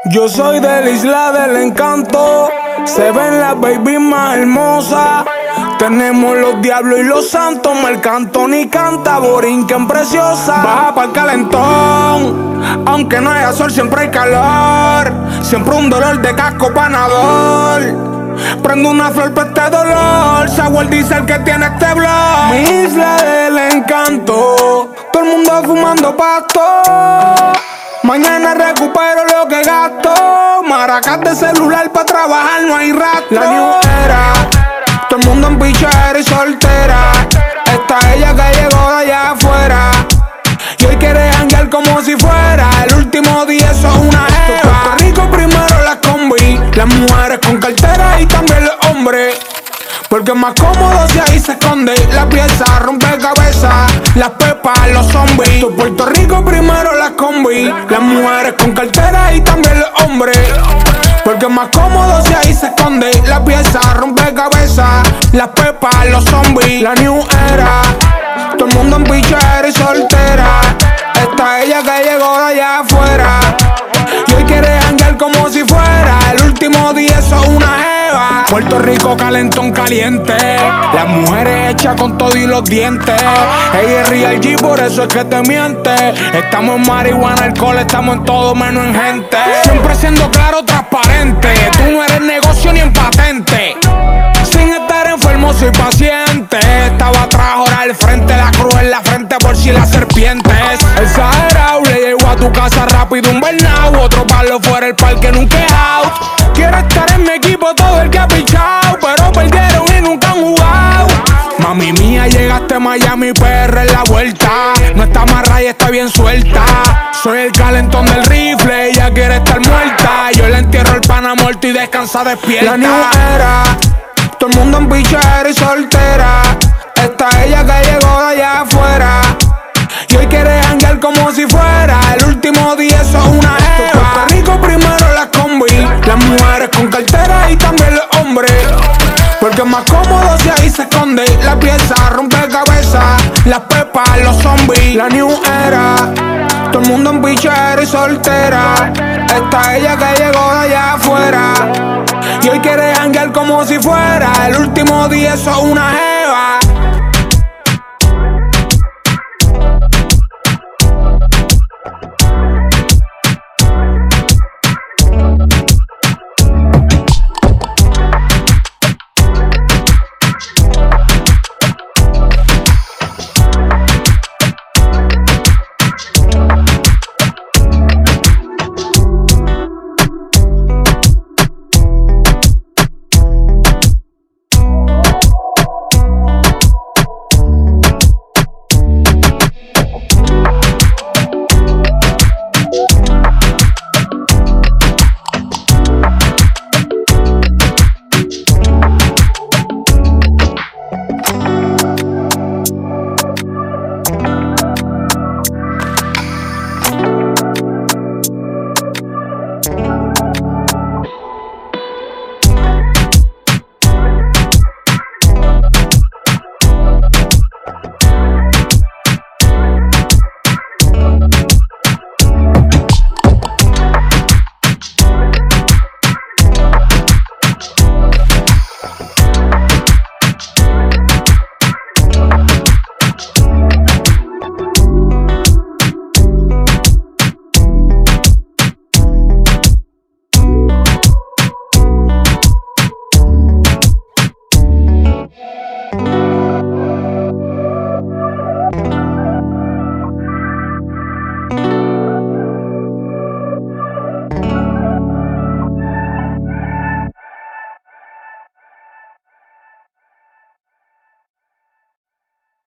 Yo soy de la isla del encanto, se ven las baby más hermosas. Tenemos los diablos y los santos, Marc Anthony canta, Borinquen preciosa. Baja pa'l calentón, aunque no haya sol siempre hay calor. Siempre un dolor de casco panador. Prendo una flor pa' este dolor, Saúl dice el que tiene este blog. Mi isla del encanto, todo el mundo fumando pasto. Mañana recupero lo que gasto. Maracas de celular pa' trabajar, no hay rato. La new era, todo el mundo en pichera y soltera. Está ella que llegó de allá afuera y hoy quiere janguear como si fuera el último día, eso es una jeva. Puerto Rico primero las combi, las mujeres con cartera y también los hombres, porque es más cómodo si ahí se esconde la pieza, rompecabezas, las pepas, los zombies. Puerto Rico primero las combi, las mujeres con cartera y también los hombres, porque es más cómodo si ahí se esconde la pieza, rompecabezas, las pepas, los zombies. La new era, todo el mundo en pichera y soltera. Está ella que llegó de allá afuera y hoy quiere janguear como si fuera el último día, eso es una jeva. Puerto Rico calentón caliente, las mujeres hechas con todo y los dientes. Ella es Real G, por eso es que te miente. Estamos en marihuana, alcohol, estamos en todo menos en gente. Siempre siendo claro, transparente, tú no eres negocio ni en patente. Sin estar enfermo soy paciente. Estaba atrás, ahora al frente, la cruz en la frente por si la serpiente es exagerado. Le llego a tu casa rápido un burnout, otro palo fuera el parque nunca out. Quiero estar en mi equipo todo el que ha pichado, pero perdieron y nunca han jugado. Mami mía, llegaste a Miami, PR en la vuelta. No está amarrada y está bien suelta. Soy el calentón del rifle, ella quiere estar muerta. Yo le entierro el pana muerto y descansa despierta. La new era, todo el mundo en pichera y soltera. Está ella que llegó de allá afuera y hoy quiere janguear como si fuera el último día, eso es una jeva. Puerto Rico primero las combi, las mujeres con cartera y también los hombres, porque es más cómodo si ahí se esconde la pieza, rompecabezas, las pepas, los zombies. La new era, todo el mundo en pichera y soltera. Está ella que llegó de allá afuera y hoy quiere janguear como si fuera el último día, eso es una jeva.